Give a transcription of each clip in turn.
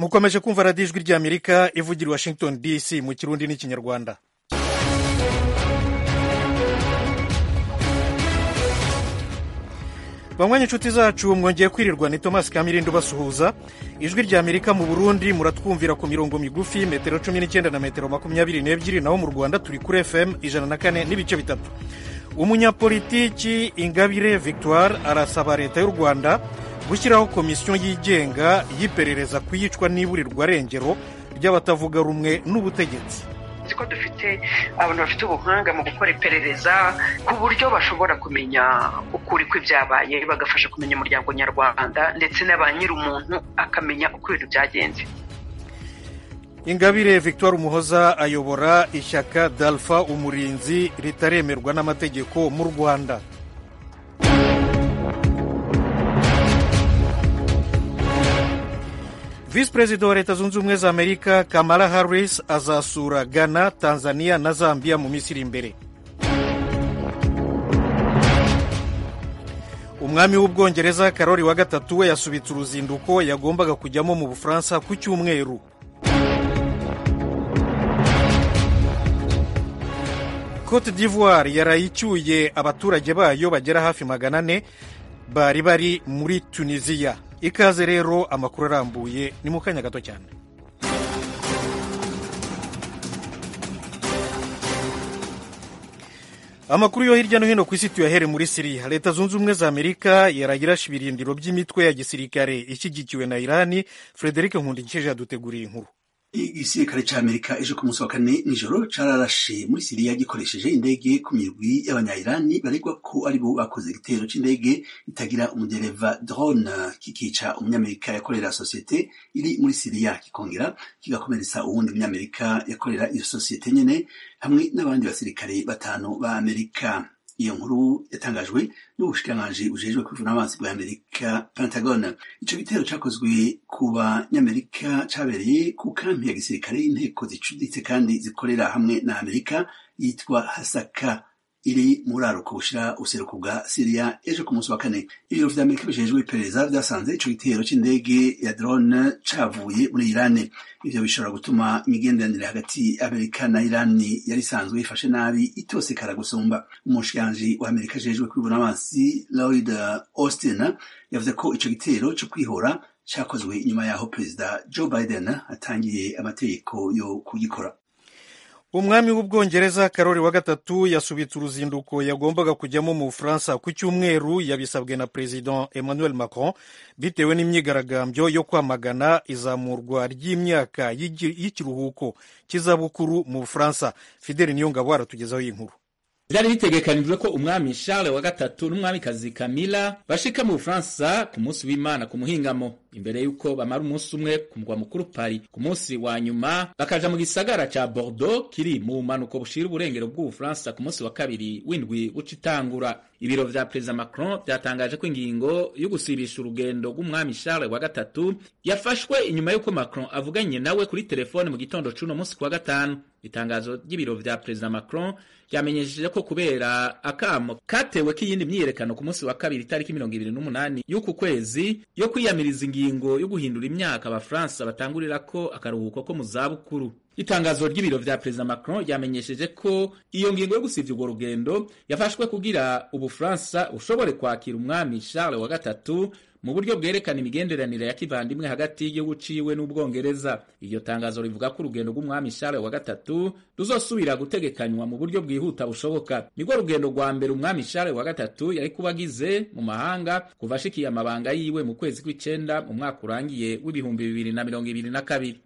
mukomeje kumva radiyo ijwi ry'amerika ivugira i Washington DC mu kirundi n'ikinyarwanda. banywanyi inshuti zacu mwongeye kwirirwa, ni Thomas Kamirindo basuhuza. ijwi ry'amerika mu Burundi muratwumvira ku mirongo migufi metero 19 na metero 22, naho mu Rwanda turi kuri FM 104 n'ibice bitatu. Umunyapolitiki Ingabire Victoire arasaba leta y'u Rwanda gushyiraho komisiyo yigenga y'iperereza ku yicwa n'iburirwa rengero ry'abatavuga rumwe n'ubutegetsi. ko dufite abantu bafite ubuhanga mu gukora iperereza ku buryo bashobora kumenya ukuri kw'ibyabaye, bagafasha kumenya umuryango nyarwanda ndetse na ba nyir'umuntu akamenya uko ibintu byagenze. Ingabire Victoire Umuhoza ayobora ishyaka Dalfa Umurinzi ritaremerwa n'amategeko mu Rwanda. Vice Perezida wa Leta Zunze Ubumwe za Amerika Kamala Harris azasura Ghana, Tanzania na Zambia mu minsi iri imbere. Umwami w'Ubwongereza Karoli wa gatatu we yasubitse uruzinduko yagombaga kujyamo mu Bufaransa ku cyumweru. Cote d'Ivoire yarayicyuye abaturage bayo bagera hafi 400 bari muri Tunisia. Ikaze rero, amakuru arambuye ni mu kanya gato cyane. Amakuru yo hirya no hino ku isi tuyahere muri Syria. Leta Zunze Ubumwe za Amerika yaragirasha ibirindiro by'imitwe ya gisirikare ishyigikiwe na Irani. Frederic Nkundikije yaduteguriye inkuru. Igisirikare c'Amerika ejo ku munsi wa kane nijoro cararashe muri Siriya gikoresheje indege ku mirwi y'abanya-Irani baregwa ko aribo bakoze igitero c'indege itagira umudereva drone kikica umunyamerika yakorera sosiyete iri muri Siriya, kikongera kigakomeretsa uwundi munyamerika yakorera iyo sosiyete nyene hamwe n'abandi basirikare 5 ba Amerika. Iyo nkuru yatangajwe n'ubushikiranganji bujejwe kwivuna amazi bwa Amerika, Pentagon. Ico gitero cakozwe ku banyamerika cabereye ku kampi ya gisirikare y'inteko zicuditse kandi zikorera hamwe na Amerika yitwa Hasaka iri muri aruko bushira useruko bwa Syria ejo ku munsi wa kane. Ibiro vya Amerika bijejwe iperereza vyasanze ico gitero c'indege ya drone cavuye muri Iran. Ivyo bishobora gutuma imigenderanire hagati Amerika na Iran yari isanzwe ifashe nabi itosekara gusumba. Umushikiranganji wa Amerika ajejwe kwivuna amazi Lloyd Austin yavuze ko ico gitero co kwihora cakozwe inyuma yaho Perezida Joe Biden atangiye amategeko yo kugikora. Umwami w'Ubwongereza Karoli wa gatatu yasubitse uruzinduko yagombaga kujyamo mu Bufaransa ku cyumweru, yabisabwe na President Emmanuel Macron bitewe n'imyigaragambyo yo kwamagana izamurwa ry'imyaka y'ikiruhuko cy'izabukuru mu Bufaransa. Fidel Niyongabo aratugezaho iyi nkuru. Vyari bitegekanijwe ko umwami Charles wa gatatu n'umwamikazi Camilla bashika mu Bufaransa ku munsi w'Imana ku muhingamo, imbere yuko bamara umunsi umwe ku mugwa mukuru Paris. Ku munsi wa nyuma bakaja mu gisagara ca Bordeaux kiri mu manuko bushira uburengero bw'Ubufaransa ku munsi wa kabiri w'indwi bucitangura. Ibiro vya President Macron vyatangaje ko ingingo yo gusibisha urugendo rw'umwami Charles wa gatatu yafashwe inyuma yuko Macron avuganye nawe kuri telefone mu gitondo c'uno munsi kwa gatanu. Itangazo ry'ibiro vya President Macron ryamenyesheje ko kubera akamo katewe k'iyindi myiyerekano ku munsi wa kabiri tariki 28 y'uku kwezi yo kwiyamiriza ingingo yo guhindura imyaka abafaransa batangurirako akaruhuko ko mu zabukuru. Itangazo ry'ibiro vya President Macron ryamenyesheje ko iyo ngingo yo gusivya urwo rugendo yafashwe kugira Ubufaransa ushobore kwakira umwami Charles wa gatatu mu buryo bwerekana imigenderanire ya kivandimwe hagati y'igihugu ciwe n'Ubwongereza. Iryo tangazo rivuga ko urugendo rw'umwami Charles wa gatatu ruzosubira gutegekanywa mu buryo bwihuta bushoboka. Nirwo rugendo rwa mbere umwami Charles wa gatatu yari kubagize mu mahanga kuva ashikiye amabanga yiwe mu kwezi kw'icenda mu mwaka urangiye w'ibihumbi 2022.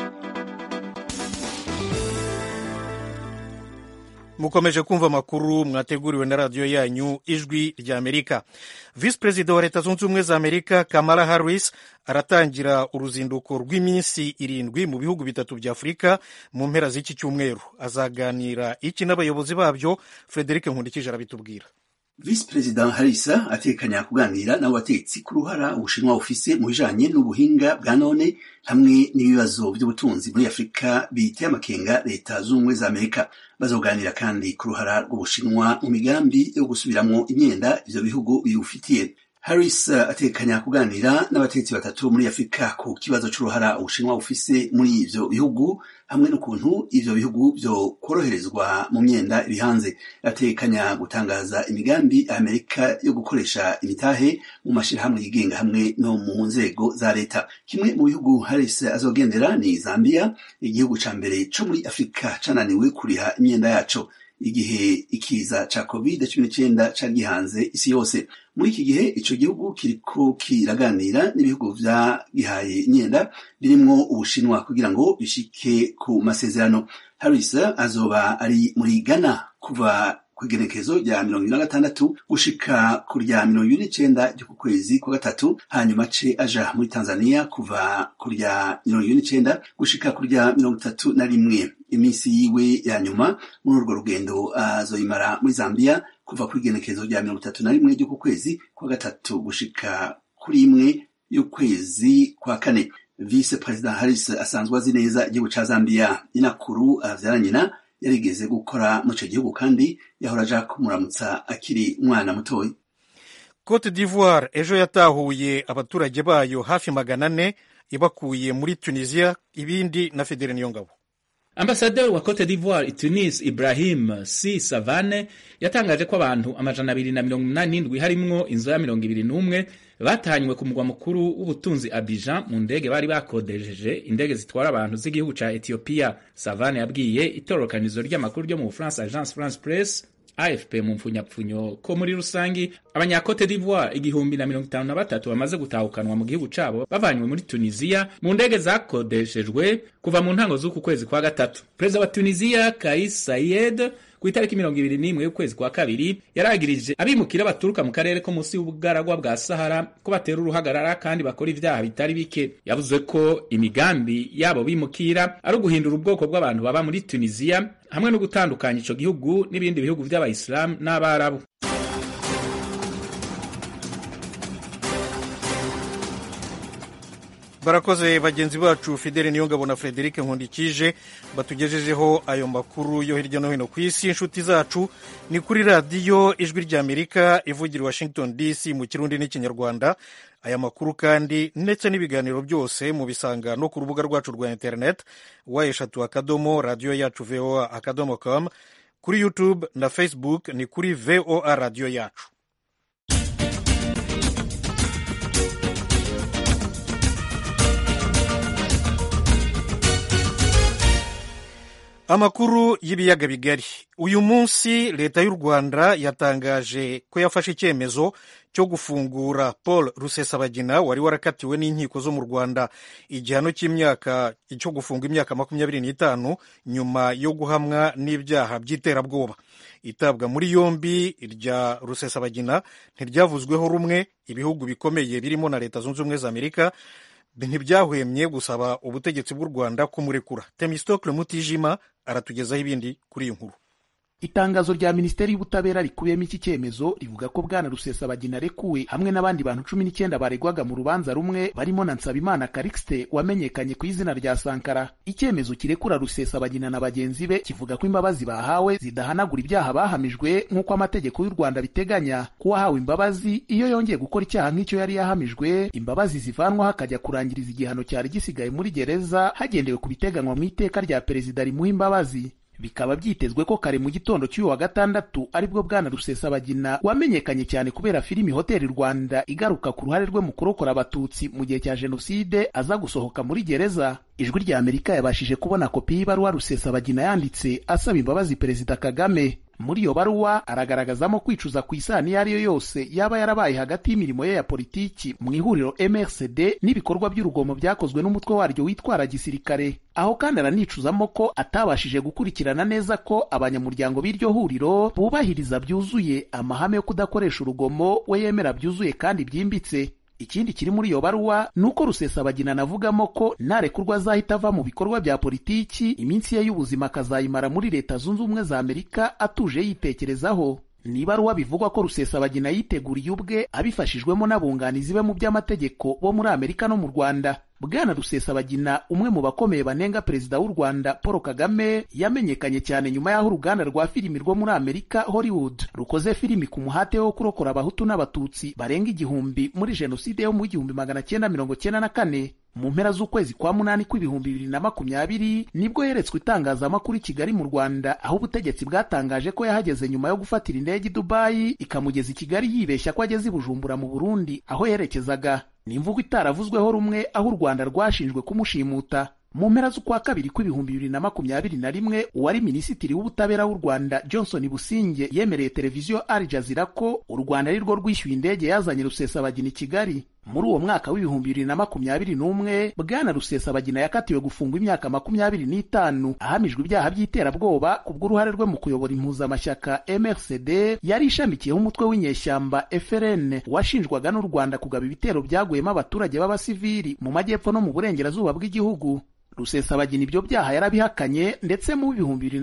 Mukomeje kumva amakuru mwateguriwe na radio yanyu ijwi rya Amerika. Vice Perezida wa Leta Zunze Ubumwe za Amerika Kamala Harris aratangira uruzinduko rw'iminsi 7 mu bihugu bitatu bya Afurika mu mpera z'iki cyumweru. Azaganira iki n'abayobozi babyo. Frederic Nkundikije arabitubwira. Vice President Harris atekanya kuganira n'abo bategetsi ku ruhara Ubushinwa bufise mu bijanye n'ubuhinga bwa none hamwe n'ibibazo by'ubutunzi muri Afurika biteye amakenga Leta z'Ubumwe za Amerika. Bazoganira kandi ku ruhara rw'Ubushinwa mu migambi yo gusubiramwo imyenda ivyo bihugu biwufitiye. Harris atekanya kuganira n'abategetsi batatu muri Afurika ku kibazo c'uruhara Ubushinwa bufise muri ivyo bihugu hamwe n'ukuntu ivyo bihugu vyo koroherezwa mu myenda iri hanze. Atekanya gutangaza imigambi Amerika yo gukoresha imitahe mu mashirahamwe yigenga hamwe no mu nzego za leta. Kimwe mu bihugu Harris azogendera ni Zambia, igihugu ca mbere co muri Afurika cananiwe kuriha imyenda yaco igihe ikiza ca COVID-19 cagihanze isi yose. Muri iki gihe ico gihugu kiriko kiraganira n'ibihugu vyagihaye imyenda birimwo Ubushinwa kugira ngo bishike ku masezerano. Harris azoba ari muri Ghana kuva kw'igenekezo rya 26 gushika ku rya 29 ry'uku kwezi kwa gatatu, hanyuma ce aja muri Tanzania kuva ku rya 29 gushika ku rya 31. Imisi yiwe ya nyuma muri urwo rugendo azoyimara muri Zambia kuva kw'igenekezo rya 31 ry'uku kwezi kwa gatatu gushika kuri 1 y'ukwezi kwa kane. Vice President Harris asanzwe azi neza igihugu ca Zambia. Inakuru avyaranyina yarigeze gukora mu ico gihugu kandi yahora aja kumuramutsa akiri umwana mutoyi. Cote d'Ivoire ejo yatahuye abaturage bayo hafi 400 ibakuye muri Tunisia, ibindi na Federe Niyongabo. Ambasaderi wa Cote d'Ivoire i Tunis Ibrahim C. Savane yatangaje ko abantu 287 harimwo inzoya 21 batanywe ku mugwa mukuru w'ubutunzi Abidjan mu ndege bari bakodejeje indege zitwara abantu z'igihugu ca Ethiopia. Savane yabwiye itororokanizo ry'amakuru ryo mu Bufaransa Agence France Presse AFP mu mfunyapfunyo ko muri rusangi abanyakote d'Ivoire 1053 bamaze gutahukanwa mu gihugu cabo bavanywe muri Tunisia mu ndege zakodeshejwe kuva mu ntango z'uku kwezi kwa gatatu. Perezida wa Tunisia Kais Saied ku itariki 21 y'ukwezi kwa kabiri yaragirije abimukira baturuka mu karere ko munsi y'ubugaragwa bwa Sahara ko batera uruhagarara kandi bakora ivyaha bitari bike. Yavuze ko imigambi yabo bimukira ari uguhindura ubwoko bw'abantu baba muri Tunisia hamwe no gutandukanya ico gihugu n'ibindi bihugu vy'abayisilamu n'abarabu. Barakoze bagenzi bacu Fidele Niyongabo na Frederic Nkundikije batugejejeho ayo makuru yo hirya no hino ku isi. Inshuti zacu ni kuri radiyo Ijwi ry'Amerika ivugira Washington DC mu Kirundi n'Ikinyarwanda. Aya makuru kandi ndetse n'ibiganiro byose mu bisanga no ku rubuga rwacu rwa internet wa3 radio yacu voa.com, kuri YouTube na Facebook ni kuri VOA radio yacu. Amakuru y'ibiyaga bigari. Uyu munsi leta y'u Rwanda yatangaje ko yafashe icyemezo cyo gufungura Paul Rusesabagina wari warakatiwe n'inkiko zo mu Rwanda igihano cyo gufunga imyaka 25 nyuma yo guhamwa n'ibyaha by'iterabwoba. Itabwa muri yombi rya Rusesabagina ntiryavuzweho rumwe. Ibihugu bikomeye birimo na Leta Zunze Ubumwe za Amerika ntibyahwemye gusaba ubutegetsi bw'u Rwanda kumurekura. Temistocle Mutijima aratugezaho ibindi kuri iyi nkuru. Itangazo rya Minisiteri y'Ubutabera rikubiyemo iki cyemezo rivuga ko Bwana Rusesabagina arekuwe hamwe n'abandi bantu 19 baregwaga mu rubanza rumwe barimo na Nsabimana Calixte wamenyekanye ku izina rya Sankara. Icyemezo kirekura Rusesabagina na bagenzi be kivuga ko imbabazi bahawe zidahanagura ibyaha bahamijwe nk'uko amategeko y'u Rwanda biteganya. Kuwahawe imbabazi iyo yongeye gukora icyaha nk'icyo yari yahamijwe, imbabazi zivanwa hakajya kurangiriza igihano cyari gisigaye muri gereza hagendewe ku biteganywa mu iteka rya perezida rimuha imbabazi. Bikaba byitezwe ko kare mu gitondo cy'uyu wa gatandatu aribwo Bwana Rusesabagina wamenyekanye cyane kubera filimi Hoteli Rwanda igaruka ku ruhare rwe mu kurokora abatutsi mu gihe cya jenoside aza gusohoka muri gereza. Ijwi rya Amerika yabashije kubona kopi y'ibaruwa Rusesabagina yanditse asaba imbabazi Perezida Kagame. Muri iyo baruwa aragaragazamo kwicuza ku isano iyo ari yo yose yaba yarabaye hagati y'imirimo ye ya politiki mu ihuriro MRCD n'ibikorwa by'urugomo byakozwe n'umutwe waryo witwara gisirikare. Aho kandi aranicuzamo ko atabashije gukurikirana neza ko abanyamuryango b'iryo huriro bubahiriza byuzuye amahame yo kudakoresha urugomo we yemera byuzuye kandi byimbitse. Ikindi kiri muri iyo baruwa nuko Rusesabagina navugamo ko narekurwa azahita ava mu bikorwa bya politiki, iminsi ye y'ubuzima akazayimara muri Leta Zunze Ubumwe za Amerika atuje yitekerezaho. ni ibaruwa bivugwa ko Rusesabagina yiteguriye ubwe abifashijwemo n'abunganizi be mu by'amategeko bo muri Amerika no mu Rwanda. Bwana Rusesabagina, umwe mu bakomeye banenga perezida w'u Rwanda Paul Kagame, yamenyekanye cyane nyuma y'aho uruganda rwa filimi rwo muri Amerika Hollywood rukoze filimi ku muhate wo kurokora abahutu n'abatutsi barenga 1,000 muri jenoside yo mu 1994. Mu mpera z'ukwezi kwa munani kw'ibihumbi 2020 nibwo yeretswe itangazamakuru i Kigali mu Rwanda, aho ubutegetsi bwatangaje ko yahageze nyuma yo gufatira indege i Dubai ikamugeza i Kigali yibeshya ko ageze i Bujumbura mu Burundi aho yerekezaga. Ni imvugo itaravuzweho rumwe, aho u Rwanda rwashinjwe kumushimuta. Mu mpera z'ukwa kabiri kw'ibihumbi 2021 uwari minisitiri w'ubutabera w'u Rwanda Johnson Businge yemereye televiziyo Al Jazeera ko u Rwanda ari rwo rwishyuye indege yazanye Rusesabagina i Kigali. Muri uwo mwaka w'ibihumbi 2021 Bwana Rusesabagina yakatiwe gufungwa imyaka 25 ahamijwe ibyaha by'iterabwoba kubw'uruhare rwe mu kuyobora impuzamashyaka MRCD yari ishamikiyeho umutwe w'inyeshyamba FRN washinjwaga n'u Rwanda kugaba ibitero byaguyemo abaturage b'abasivili mu majyepfo no mu burengerazuba bw'igihugu. Rusesabagina ibyo byaha yarabihakanye, ndetse mu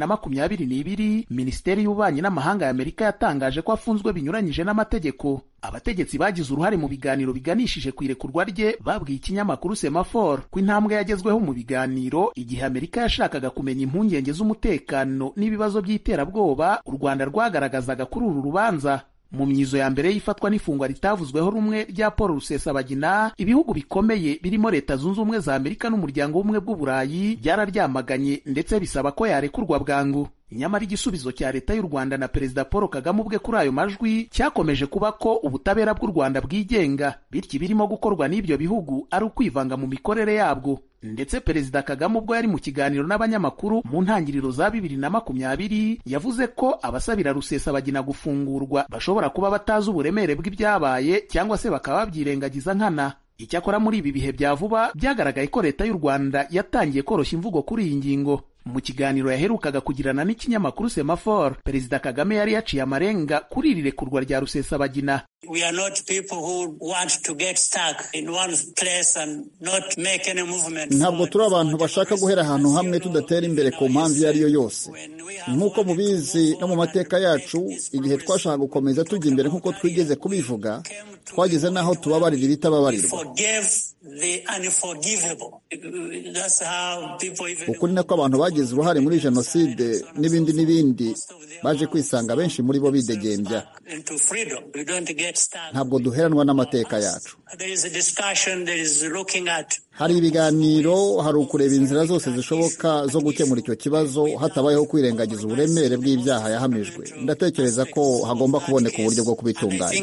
2022 Minisiteri y'Ububanyi n'Amahanga ya Amerika yatangaje ko afunzwe binyuranyije n'amategeko. Abategetsi bagize uruhare mu biganiro biganishije ku irekurwa rye babwiye ikinyamakuru Semaphore ko intambwe yagezweho mu biganiro igihe Amerika yashakaga kumenya impungenge z'umutekano n'ibibazo by'iterabwoba u Rwanda rwagaragazaga kuri uru rubanza. Mu myizo ya mbere y'ifatwa n'ifungwa ritavuzweho rumwe rya Paul Rusesabagina, ibihugu bikomeye birimo Leta Zunze Ubumwe za Amerika n'Umuryango w'Ubumwe bw'Uburayi byararyamaganye ndetse bisaba ko yarekurwa bwangu. Nyamara igisubizo cya Leta y'u Rwanda na Perezida Paul Kagame ubwe kuri ayo majwi cyakomeje kuba ko ubutabera bw'u Rwanda bwigenga, bityo ibirimo gukorwa n'ibyo bihugu ari ukwivanga mu mikorere yabwo. Ndetse Perezida Kagame ubwo yari mu kiganiro n'abanyamakuru mu ntangiriro za 2020 yavuze ko abasabira Rusesabagina gufungurwa bashobora kuba batazi uburemere bw'ibyabaye cyangwa se bakaba babyirengagiza nkana. Icyakora muri ibi bihe bya vuba byagaragaye ko Leta y'u Rwanda yatangiye koroshya imvugo kuri iyi ngingo. Mu kiganiro yaherukaga kugirana n'ikinyamakuru Semaphore, Perezida Kagame yari yaciye amarenga kuri iri rekurwa rya Rusesabagina. We are not people who want to get stuck in one place and not make any movement. Ntabwo turi abantu bashaka guhera ahantu hamwe tudatera imbere ku mpamvu iyo ari yo yose. Nk'uko mubizi no mu mateka yacu, igihe twashaka gukomeza tujya imbere nk'uko twigeze kubivuga, twageze n'aho tubabarira ibitababarirwa. Ukuri nako abantu bagize uruhare muri jenoside n'ibindi baje kwisanga benshi muri bo bidegembya. Ntabwo duheranwa n'amateka yacu. Hari ibiganiro, hari ukureba inzira zose zishoboka zo gukemura icyo kibazo hatabayeho kwirengagiza uburemere bw'ibyaha yahamijwe. Ndatekereza ko hagomba kuboneka uburyo bwo kubitunganya.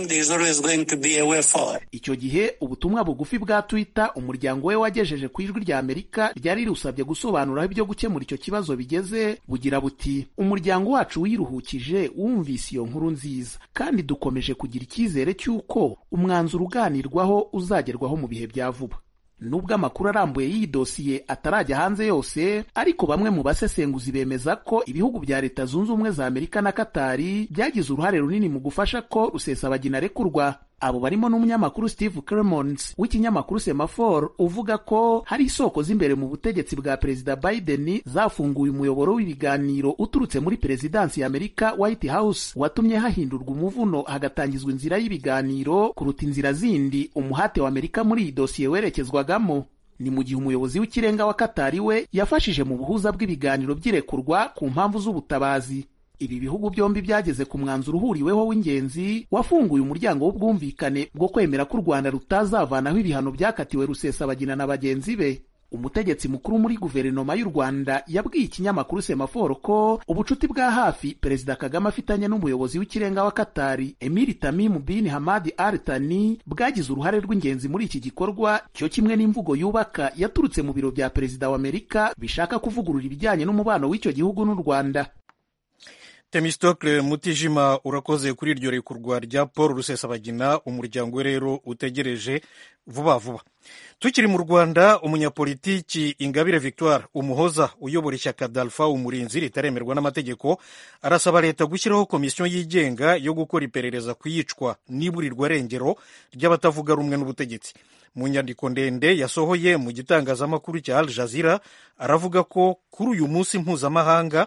Icyo gihe ubutumwa bugufi bwa Twitter umuryango we wagejeje ku ijwi rya Amerika ryari rusabye gusobanura aho ibyo gukemura icyo kibazo bigeze, bugira buti: umuryango wacu wiruhukije wumvise iyo nkuru nziza kandi dukomeje kugira icyizere cy'uko umwanzuro uganirwaho uzagerwaho mu bihe bya vuba. Nubwo amakuru arambuye y'iyi dosiye atarajya hanze yose, ariko bamwe mu basesenguzi bemeza ko ibihugu bya Leta Zunze Ubumwe za Amerika na Katari byagize uruhare runini mu gufasha ko Rusesabagina arekurwa. Abo barimo n'umunyamakuru Steve Clemons w'ikinyamakuru Semaphore uvuga ko hari isoko z'imbere mu butegetsi bwa Perezida Biden zafunguye umuyoboro w'ibiganiro uturutse muri Perezidansi ya Amerika White House, watumye hahindurwa umuvuno hagatangizwa inzira y'ibiganiro kuruta inzira zindi umuhate wa Amerika muri iyi dosiye werekezwagamo. Ni mu gihe umuyobozi w'ikirenga wa Katari we yafashije mu buhuza bw'ibiganiro by'irekurwa ku mpamvu z'ubutabazi. Ibi bihugu byombi byageze ku mwanzuro uhuriweho w'ingenzi wafunguye umuryango w'ubwumvikane bwo kwemera ko u Rwanda rutazavanaho ibihano byakatiwe Rusesabagina na bagenzi be. Umutegetsi mukuru muri guverinoma y'u Rwanda yabwiye ikinyamakuru Semaphore ko ubucuti bwa hafi Perezida Kagame afitanye n'umuyobozi w'ikirenga wa Katari Emir Tamim bin Hamad Al Thani bwagize uruhare rw'ingenzi muri iki gikorwa, cyo kimwe n'imvugo yubaka yaturutse mu biro bya Perezida wa Amerika bishaka kuvugurura ibijyanye n'umubano w'icyo gihugu n'u Rwanda. Temistocle Mutijima, urakoze kuri iryo rekurwa rya Paul Rusesabagina. Umuryango we rero utegereje vuba vuba. Tukiri mu Rwanda, umunyapolitiki Ingabire Victoire Umuhoza uyobora ishyaka Dalpha Umurinzi ritaremerwa n'amategeko arasaba leta gushyiraho komisiyo yigenga yo gukora iperereza ku yicwa n'iburirwa rengero ry'abatavuga rumwe n'ubutegetsi. Mu nyandiko ndende yasohoye mu gitangazamakuru cya Al Jazeera aravuga ko kuri uyu munsi mpuzamahanga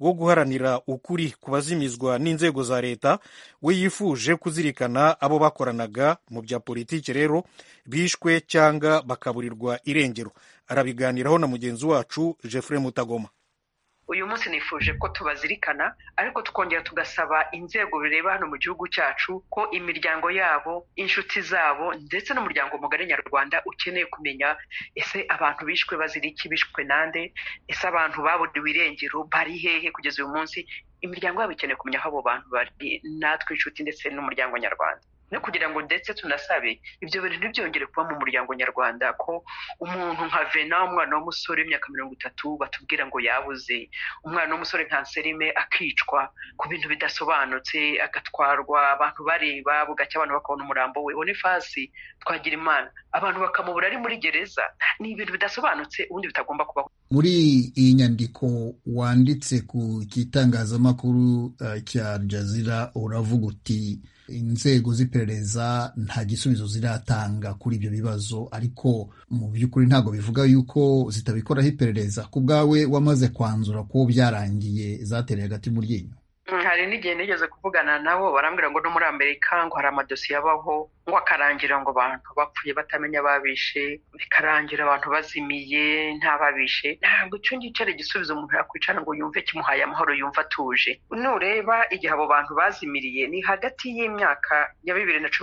wo guharanira ukuri ku bazimizwa n'inzego za leta we yifuje kuzirikana abo bakoranaga mu bya politiki rero bishwe cyangwa bakaburirwa irengero. Arabiganiraho na mugenzi wacu Jeffrey Mutagoma. Uyu munsi nifuje ko tubazirikana ariko tukongera tugasaba inzego bireba hano mu gihugu cyacu ko imiryango yabo, inshuti zabo ndetse n'umuryango mugari nyarwanda ukeneye kumenya ese abantu bishwe bazira iki, bishwe nande, ese abantu baburiwe irengero bari hehe kugeza uyu munsi. Imiryango yabo ikeneye kumenya aho abo bantu bari, natwe inshuti ndetse n'umuryango nyarwanda, no kugira ngo ndetse tunasabe ibyo bintu ntibyongere kuba mu muryango nyarwanda, ko umuntu nka Vena, umwana w'umusore w'imyaka 30, batubwira ngo yabuze, umwana w'umusore nka Nserime akicwa ku bintu bidasobanutse, agatwarwa abantu bareba, bugacya abantu bakabona umurambo we. Boniface Twagirimana abantu bakamubura ari muri gereza. Ni ibintu bidasobanutse ubundi bitagomba kubaho. Muri iyi nyandiko wanditse ku gitangazamakuru cya Al Jazeera uravuga uti inzego z'iperereza nta gisubizo ziratanga kuri ibyo bibazo, ariko mu by'ukuri ntabwo bivuga yuko zitabikoraho iperereza. Ku bwawe wamaze kwanzura ko byarangiye zatereye agati mu ryinyo? Hari n'igihe nigeze kuvugana nabo barambwira ngo no muri Amerika ngo hari amadosiye abaho ngo akarangira ngo abantu bapfuye batamenya babishe, bikarangira abantu bazimiye nta babishe. Ntabwo icyo ngicyo ari igisubizo umuntu yakwicara ngo yumve kimuhaye amahoro, yumva atuje. Nureba igihe abo bantu bazimiriye ni hagati y'imyaka ya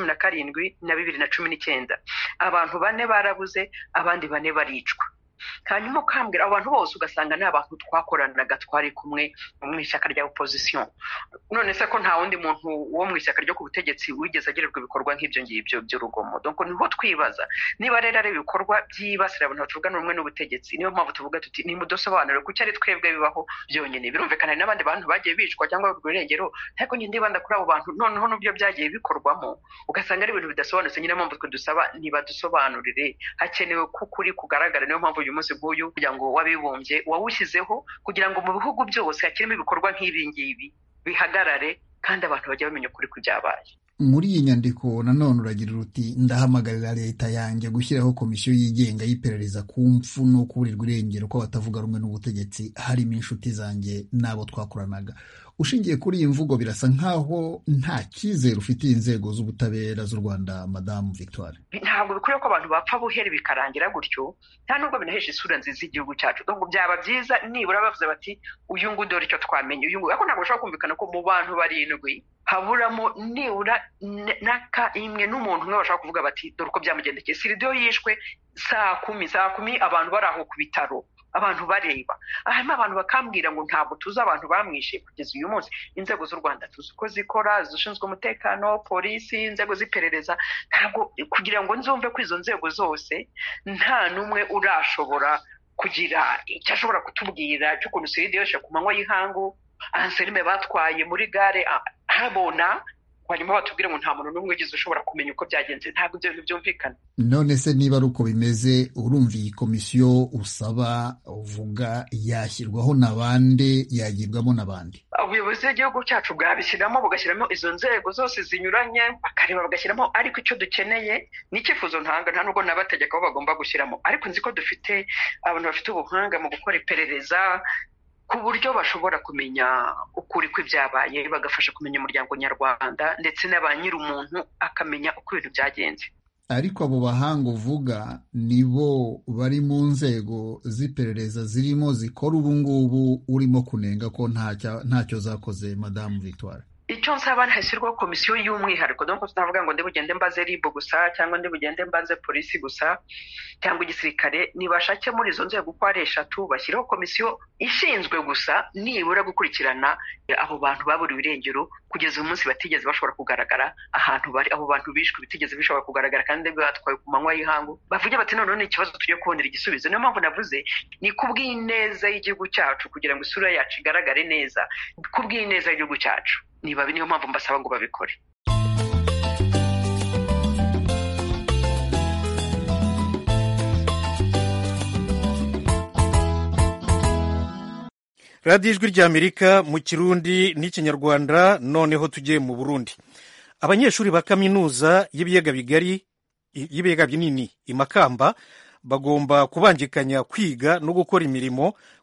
2017 na 2019. Abantu 4 barabuze, abandi 4 baricwa. Hanyuma ukambwira abantu bose ugasanga ni abantu twakoranaga, twari kumwe mu ishyaka rya opposition. None se ko nta wundi muntu wo mu ishyaka ryo ku butegetsi wigeze agererwa ibikorwa nk'ibyo ngibyo by'urugomo? Donc niho twibaza niba rero ari ibikorwa byibasira abantu batuvuga n'umwe n'ubutegetsi. Niyo mpamvu tuvuga tuti ni mudosobanure kuki ari twebwe bibaho byonyine. Birumvikana n'abandi bantu bagiye bicwa cyangwa urwirengero, ariko nyine ndibanda kuri abo bantu noneho n'ubyo byagiye bikorwamo ugasanga ari ibintu bidasobanutse. Nyine mpamvu twe dusaba niba dusobanurire, hakenewe kukuri kugaragara. Niyo mpamvu uyu munsi bw'uyu kugira ngo wabibumbye wawushyizeho kugira ngo mu bihugu byose hakirimo ibikorwa nk'ibi ngibi bihagarare kandi abantu bajya bamenya ukuri ku byabaye. Muri iyi nyandiko nanone uragira uti ndahamagarira leta yanjye gushyiraho komisiyo yigenga y'iperereza ku mpfu no kuburirwa irengero ko batavuga rumwe n'ubutegetsi, harimo inshuti zanjye n'abo twakoranaga. Ushingiye kuri iyi mvugo birasa nkaho nta cyizere ufitiye inzego z'ubutabera z'u Rwanda, Madamu Victoire. Ntabwo bikwiye ko abantu bapfa buhere bikarangira gutyo, nta nubwo binahesha isura nziza igihugu cyacu. Donc byaba byiza nibura bavuze bati uyu nguyu dore icyo twamenye, uyu nguyu. Ariko ntabwo bashobora kumvikana ko mu bantu 7 haburamo nibura naka imwe n'umuntu umwe bashaka kuvuga bati dore uko byamugendekeye. Siridiyo yishwe saa 10 abantu bari aho ku bitaro, abantu bareba. Hanyuma abantu bakambwira ngo ntabwo tuzi abantu bamwishe. Kugeza uyu munsi inzego z'u Rwanda tuzi uko zikora, zishinzwe umutekano, polisi, inzego z'iperereza. Ntabwo kugira ngo nzumve ko izo nzego zose nta n'umwe urashobora kugira icyo ashobora kutubwira cy'ukuntu Siridiyo yishe ku manywa y'ihangu, Anselme batwaye muri gare habona, hanyuma batubwira ngo nta muntu n'umwe ugize ushobora kumenya uko byagenze. Ntabwo ibyo bintu byumvikana. None se niba ari uko bimeze, urumva iyi komisiyo usaba uvuga yashyirwaho n'abandi, yagibwamo n'abandi? Ubuyobozi bw'igihugu cyacu bwabishyiramo, bugashyiramo izo nzego zose zinyuranye, bakareba bagashyiramo. Ariko icyo dukeneye ni icyifuzo ntanga, nta nubwo nabategeka aho bagomba gushyiramo. Ariko nzi ko dufite abantu bafite ubuhanga mu gukora iperereza ku buryo bashobora kumenya ukuri kw'ibyabaye, bagafasha kumenya umuryango nyarwanda ndetse na ba nyir'umuntu akamenya uko ibintu byagenze. Ariko abo bahanga uvuga nibo bari mu nzego z'iperereza zirimo zikora ubu ngubu urimo kunenga ko ntacyo zakoze, Madamu Victoire. Icyo nsaba hashyirwaho komisiyo y'umwihariko. Donc tutavuga ngo ndibugende mbaze RIB gusa cyangwa ndibugende mbaze polisi gusa cyangwa igisirikare. Nibashake muri izo nzego uko ari 3 bashyiraho komisiyo ishinzwe gusa nibura gukurikirana abo bantu baburiwe irengero kugeza uyu munsi batigeze bashobora kugaragara ahantu bari. Abo bantu bishwe bitigeze bishobora kugaragara kandi batwaye ku manywa y'ihangu. Bavuge bati none ikibazo tugiye kubonera igisubizo. Niyo mpamvu navuze ni kubw'ineza y'igihugu cyacu kugira ngo isura yacu igaragare neza, kubw'ineza y'igihugu cyacu. Niyo mpamvu mbasaba ngo babikore. radiyo ijwi ry'Amerika mu Kirundi n'Ikinyarwanda. Noneho tugiye mu Burundi. Abanyeshuri ba kaminuza y'ibiyaga binini i Makamba bagomba kubangikanya kwiga no gukora imirimo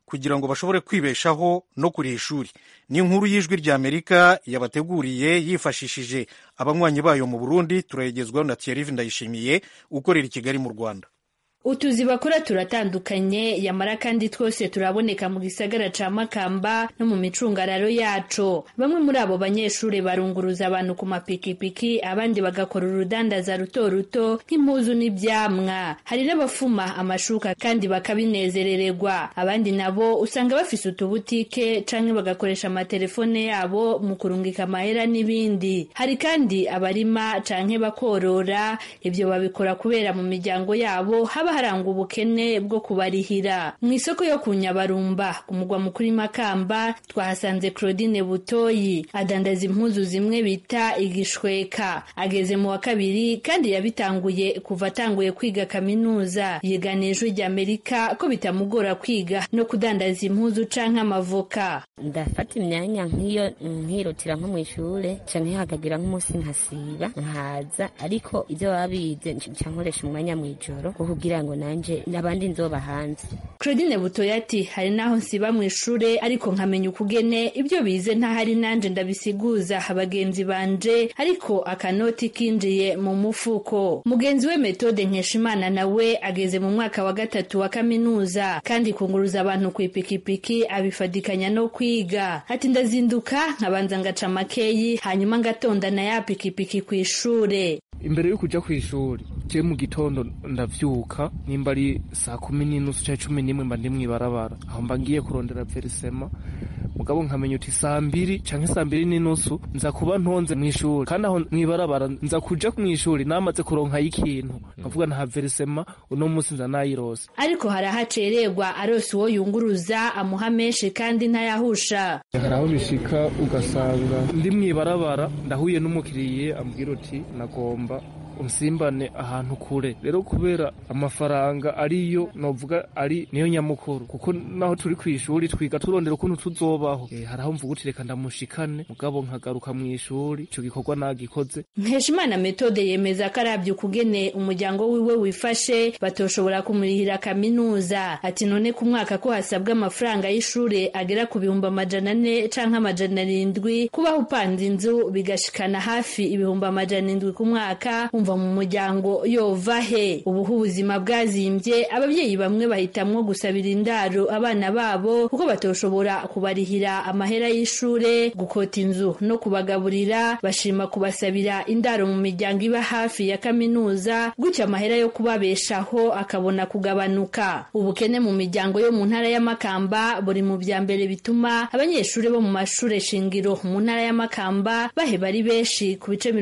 kugira ngo bashobore kwibeshaho no kuriha ishuri. ni inkuru y'ijwi ry'Amerika yabateguriye yifashishije abanywanyi bayo mu Burundi. Turayigezwaho na Thierry Ndayishimiye ukorera i Kigali mu Rwanda. Utuzi bakora turatandukanye yamara kandi twose turaboneka mu gisagara ca Makamba no mu micungararo yaco. Bamwe muri abo banyeshure barunguruza abantu ku mapikipiki, abandi bagakora urudandaza ruto ruto nk'impuzu n'ivyamwa. Hari n'abafuma amashuka kandi bakabinezerererwa. Abandi nabo usanga bafise utubutike canke bagakoresha amatelefone yabo mu kurungika amahera n'ibindi. Hari kandi abarima canke bakorora, ivyo babikora kubera mu miryango yabo haba haranga ubukene bwo kubarihira. Mu isoko yo kunyabarumba ku mugwa mukuru Makamba twahasanze Claudine Butoyi adandaza impuzu zimwe bita igishweka. Ageze mu wa kabiri kandi yabitanguye kuva atanguye kwiga kaminuza. Yiganijwe ry'Amerika ko bitamugora kwiga no kudandaza impuzu canke amavoka. Ndafata imyanya nk'iyo nkirutira nko mu ishure canke hagagira nk'umunsi nkasiba nkaza, ariko ivyo babize ncankoresha umwanya mw'ijoro kugira ngo nanje nabandi nzoba hanze. Claudine Butoya ati hari naho nsiba mu ishure ariko nkamenya ukugene ibyo bize ntahari nanje ndabisiguza abagenzi banje, ariko akanoti kinjiye mu mufuko. Mugenzi we Methode Nkeshimana nawe ageze mu mwaka wa 3 wa kaminuza kandi kunguruza abantu ku ipikipiki abifadikanya no kwiga. Ati ndazinduka nkabanza ngaca makeyi hanyuma ngatonda na ya pikipiki ku ishure. Imbere yo kuja kw'ishuri je mu gitondo ndavyuka nimba ari 10:30 canke 11 mba ndi mw'ibarabara, aho mba ngiye kurondera verisema. Mugabo nkamenya uti 2:00 canke 2:30 nza kuba ntonze mw'ishuri, kandi aho mw'ibarabara nza kuja mw'ishuri namaze kuronka ikintu nkavuga nta verisema uno munsi nza nayirose. Ariko harahacererwa arose uwo yunguruza amuha menshi kandi ntayahusha. Haraho bishika ugasanga ndi mw'ibarabara ndahuye n'umukiriye ambwira uti nagomba unsimbane ahantu kure. Rero kubera amafaranga ariyo novuga ari niyo nyamukuru, kuko naho turi kw'ishuri twiga turondera ukuntu tuzobaho. Haraho mvuga uti reka ndamushikane mugabo nkagaruka mw'ishuri ico gikorwa nagikoze. Nkeshimana Methode yemeza ko aravye ukugene umuryango wiwe wifashe batoshobora kumurihira kaminuza. Ati none ku mwaka ko hasabwa amafaranga y'ishure agera ku 400 canke 700, kubaho upanze inzu bigashikana hafi 700 ku mwaka, umva mu muryango yova he. Ubuhu ubuzima bwazimbye, abavyeyi bamwe bahitamwo gusabira indaro abana babo kuko batoshobora kubarihira amahera y'ishure, gukota inzu no kubagaburira. Bashima kubasabira indaro mu miryango iba hafi ya kaminuza, gutyo amahera yo kubabeshaho akabona kugabanuka. Ubukene mu miryango yo mu ntara ya Makamba buri mu vya mbere bituma abanyeshure bo mu mashure shingiro mu ntara ya Makamba baheba ari benshi ku bice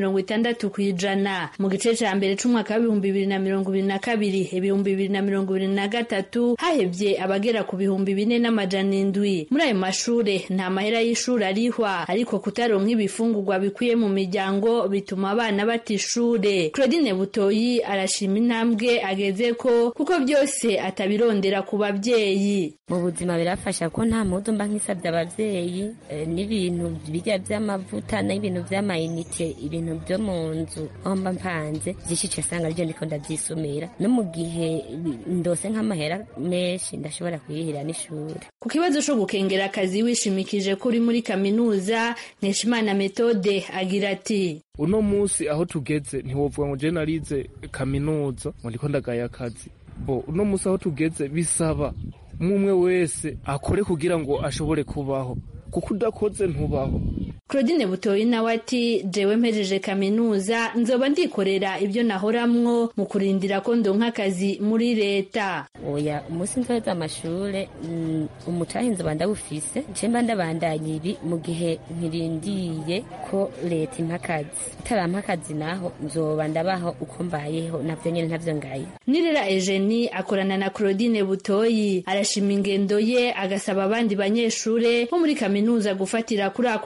60%. Mu gice ca mbere c'umwaka wa 2022 2023 hahevye abagera ku 4,700. Muri ayo mashure nta mahera y'ishure arihwa, ariko kutaronka ibifungurwa bikwiye mu miryango bituma abana batishure. Claudine Butoyi arashima intambwe agezeko kuko byose atabirondera ku bavyeyi. Mu buzima birafasha ko nta mudu mba nkisabye abavyeyi n'ibintu bijya by'amavuta n'ibintu by'amayinite, ibintu byo mu nzu mba mpanze zishice sanga ryo ndiko ndavyisomera, no mu gihe ndose nk'amahera menshi ndashobora kuyihira n'ishure. Ku kibazo cyo gukengera akazi wishimikije kuri muri kaminuza, Nkeshimana Methode agira ati uno munsi aho tugeze ntiwovuga ngo je narize kaminuza ngo ndiko ndagaya akazi. Uno munsi aho tugeze bisaba umwe wese akore kugira ngo ashobore kubaho, kuko udakoze ntubaho. Claudine Butoyi nawe ati jewe mpejeje kaminuza nzoba ndikorera ibyo nahoramwo mu kurindira ko ndonka akazi muri leta. Oya umunsi nzoza amashure umutahe nzoba ndawufise, cemba ndabandanya ibi mu gihe nkirindiye ko leta impa akazi. Tarampa akazi naho nzoba ndabaho uko mbayeho navyo nyene ntavyo ngaye. Nirera Eugenie akorana na Claudine Butoyi arashima ingendo ye, agasaba abandi banyeshure bo muri kaminuza gufatira kuri ako karore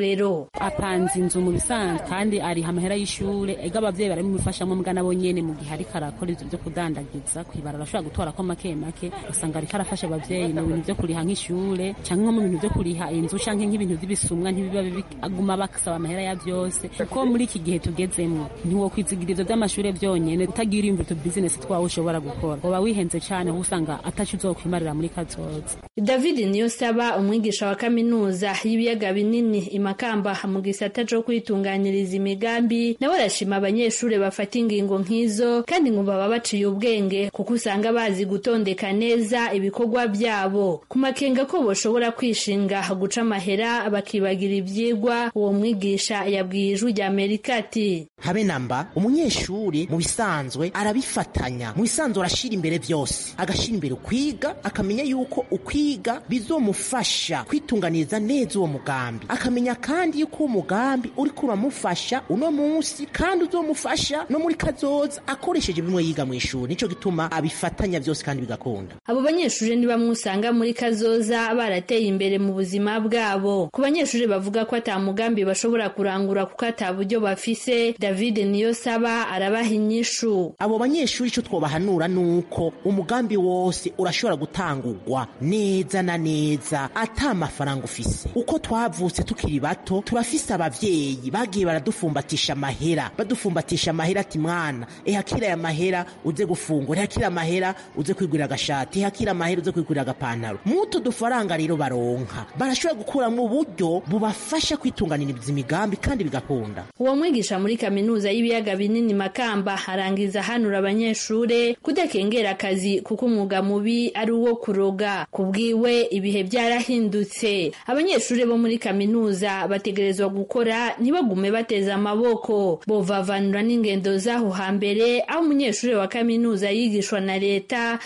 akarorero. Apanze inzu mu bisanzwe kandi ari amahera y'ishure, ega abavyeyi baramufashamo mbwa nabo nyene mu gihe ariko arakora ivyo byo kudandagiza kwibara arashobora gutwara ko make usanga ariko arafasha abavyeyi mu bintu byo kuriha nk'ishure canke mu bintu byo kuriha inzu canke nk'ibintu by'ibisumwa ntibiba aguma bakasaba amahera ya byose, kuko muri iki gihe tugezemo ntiwo kwizigira ivyo by'amashure byonyene utagira imvuto business twawe ushobora gukora, uba wihenze cane usanga atacu uzokwimarira muri kazoza. David Niyosaba, umwigisha wa kaminuza y'ibiyaga binini Imakamba mu gisata cyo kwitunganyiriza imigambi, nawe arashima abanyeshure bafata ingingo nk'izo kandi ngo baba baciye ubwenge kuko usanga bazi gutondeka neza ibikorwa byabo. Ku makenga ko boshobora kwishinga guca amahera bakibagira ivyigwa, uwo mwigisha yabwiye Ijwi rya Amerika ati habe namba umunyeshuri mu bisanzwe arabifatanya, mu bisanzwe arashira imbere byose, agashira imbere kwiga, akamenya yuko ukwiga bizomufasha kwitunganiriza neza uwo mugambi, akamenya kandi yuko uwo mugambi uri kuramufasha uno munsi kandi uzomufasha no muri kazoza akoresheje bimwe yiga mu ishuri. Nico gituma abifatanya byose kandi bigakunda. Abo banyeshuri ni bamwe usanga muri kazoza barateye imbere mu buzima bwabo. Ku banyeshuri bavuga ko ata mugambi bashobora kurangura kuko ata buryo bafise, David Niyosaba arabaha inyishu. Abo banyeshuri ico twobahanura nuko umugambi wose urashobora gutangurwa neza na neza ata amafaranga ufise. Uko twavutse tukiri bato turafise abavyeyi bagiye baradufumbatisha amahera, badufumbatisha amahera ati mwana hakira ya mahera uze gufungura, hakira amahera uze kwigurira agashati, hakira amahera uze kwigurira agapantaro. Muto dufaranga rero baronka barashobora gukuramwo uburyo bubafasha kwitunganiriza imigambi kandi bigakunda. Uwo mwigisha muri kaminuza y'ibiyaga binini Makamba arangiza hanura abanyeshure kudakengera akazi kuko umwuga mubi ari uwo kuroga. Kubwiwe ibihe byarahindutse, abanyeshure bo muri kaminuza bategerezwa gukora ntibagume bateza amaboko, bovavanura n'ingendo zaho hambere aho umunyeshure wa kaminuza yigishwa na leta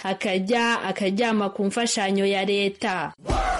akaryama ku mfashanyo ya leta.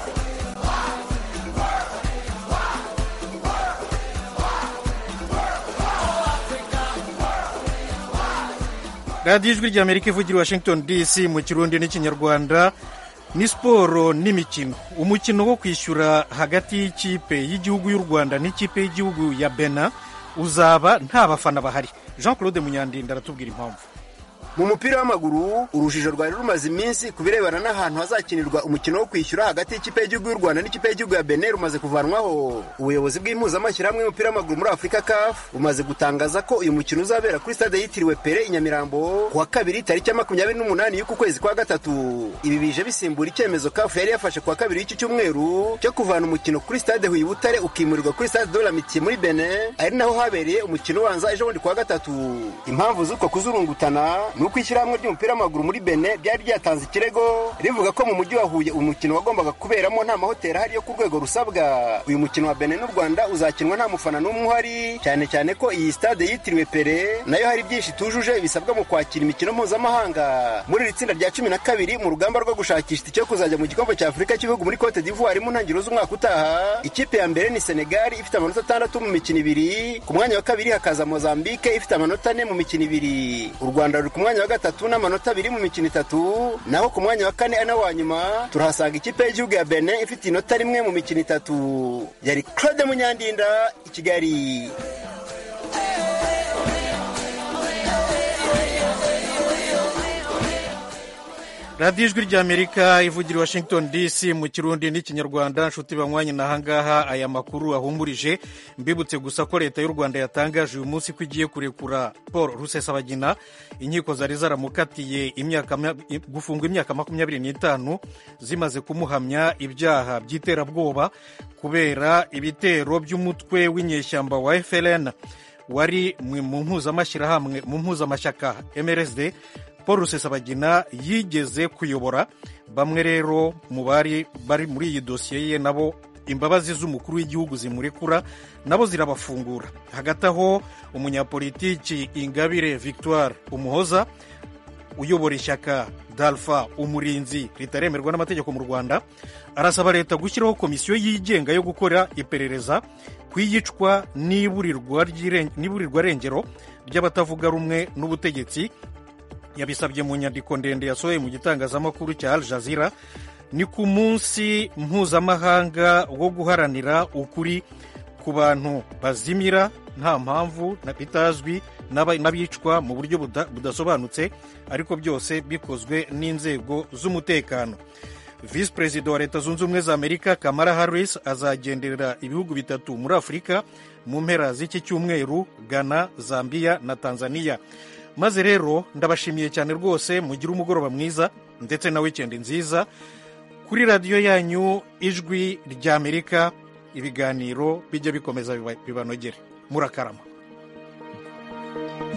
radiyo ijwi rya Amerika ivugira Washington DC mu Kirundi n'ikinyarwanda. Ni siporo n'imikino. Umukino wo kwishyura hagati y'ikipe y'igihugu y'u Rwanda n'ikipe y'igihugu ya Benin uzaba nta bafana bahari. Jean Claude Munyandinda aratubwira impamvu. Mu mupira w'amaguru urujijo rwari rumaze iminsi kubirebana n'ahantu hazakinirwa umukino wo kwishyura hagati y'ikipe y'igihugu y'u Rwanda n'ikipe y'igihugu ya Benin rumaze kuvanwaho. Ubuyobozi bw'impuzamashyirahamwe y'umupira w'amaguru muri Afurika CAF bumaze gutangaza ko uyu mukino uzabera kuri stade yitiriwe Pele i Nyamirambo kuwa kabiri tariki ya 28 y'uku kwezi kwa gatatu. Ibi bije bisimbura icyemezo CAF yari yafashe kuwa kabiri y'iki cyumweru cyo kuvana umukino kuri stade Huye Butare ukimurirwa kuri stade de l'Amitié muri Benin, ari naho habereye umukino ubanza ejo bundi kuwa gatatu. Impamvu z'uko kuzurungutana nuko ishyirahamwe ry'umupira w'amaguru muri Benin byari ryatanze ikirego rivuga ko mu mujyi wa Huye umukino wagombaga kuberamo nta mahoteli ahari yo ku rwego rusabwa. Uyu mukino wa Benin n'u Rwanda uzakinwa nta mufana n'umwe uhari, cyane cyane ko iyi stade yitiriwe Pele nayo hari byinshi tujuje bisabwa mu kwakira imikino mpuzamahanga. Muri iri tsinda rya 12 mu rugamba rwo gushakisha icyo kuzajya mu gikombe cya Afurika cy'ibihugu muri Cote d'Ivoire mu ntangiriro z'umwaka utaha, ikipe ya mbere ni Senegal ifite amanota 6 mu mikino 2, ku mwanya wa kabiri hakaza Mozambique ifite amanota 4 mu mikino 2. U Rwanda ruri ku mwanya wa gatatu n'amanota 2 mu mikino 3, naho ku mwanya wa kane ana wa nyuma turahasanga ikipe y'igihugu ya Benin ifite inota 1 mu mikino 3. Yari Claude Munyandinda i Kigali. radiyo ijwi rya Amerika ivugira Washington DC mu Kirundi n'ikinyarwanda. Nshuti banywanye nahangaha aya makuru ahumurije, mbibutse gusa ko leta y'u Rwanda yatangaje uyu munsi ko igiye kurekura Paul Rusesabagina. Inkiko zari zaramukatiye gufungwa imyaka 25 zimaze kumuhamya ibyaha by'iterabwoba kubera ibitero by'umutwe w'inyeshyamba wa FLN wari mu mpuzamashyaka MRSD Paul Rusesabagina yigeze kuyobora. Bamwe rero mu bari muri iyi dosiye ye nabo imbabazi z'umukuru w'igihugu zimurekura nabo zirabafungura. Hagati aho umunyapolitiki Ingabire Victoire Umuhoza uyobora ishyaka Dalfa Umurinzi ritaremerwa n'amategeko mu Rwanda arasaba leta gushyiraho komisiyo yigenga yo gukora iperereza ku iyicwa n'iburirwa rengero ry'abatavuga rumwe n'ubutegetsi. Yabisabye mu nyandiko ndende yasohoye mu gitangazamakuru cya Al Jazeera. Ni ku munsi mpuzamahanga wo guharanira ukuri ku bantu bazimira nta mpamvu bitazwi n'abicwa mu buryo budasobanutse, ariko byose bikozwe n'inzego z'umutekano. visi perezida wa leta zunze ubumwe za amerika Kamala Harris azagenderera ibihugu bitatu muri afurika mu mpera z'iki cyumweru, Ghana, Zambia na Tanzania. Maze rero ndabashimiye cyane rwose, mugire umugoroba mwiza ndetse na wikendi nziza kuri radiyo yanyu ijwi ry'Amerika. Ibiganiro bijya bikomeza bibanogere. Murakarama.